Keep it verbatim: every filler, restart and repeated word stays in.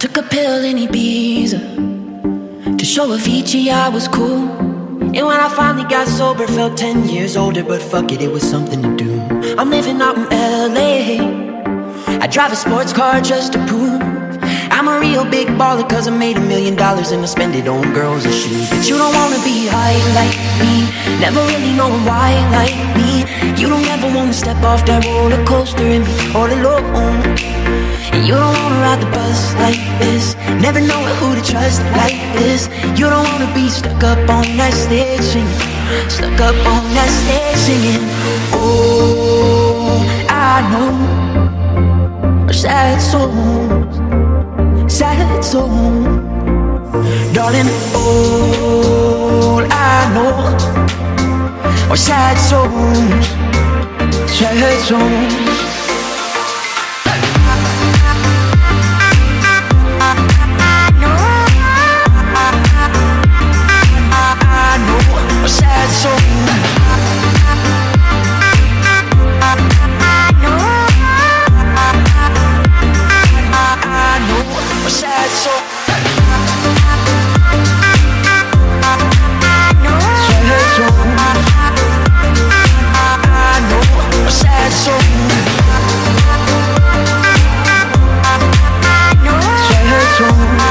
Took a pill in Ibiza to show Avicii I was cool. And when I finally got sober, felt ten years older. But fuck it, it was something to do. I'm living out in L A. I drive a sports car just to prove I'm a real big baller, cause I made a million dollars and I spend it on girls and shoes. But you don't wanna be high like me, never really knowing why like me. You don't ever wanna step off that roller coaster and be all alone. And you don't wanna ride the bus like this, never knowing who to trust like this. You don't wanna be stuck up on that stage singing, stuck up on that stage singing. Oh, I know sad songs, sad songs, darling. All I know are sad songs, sad songs. Sad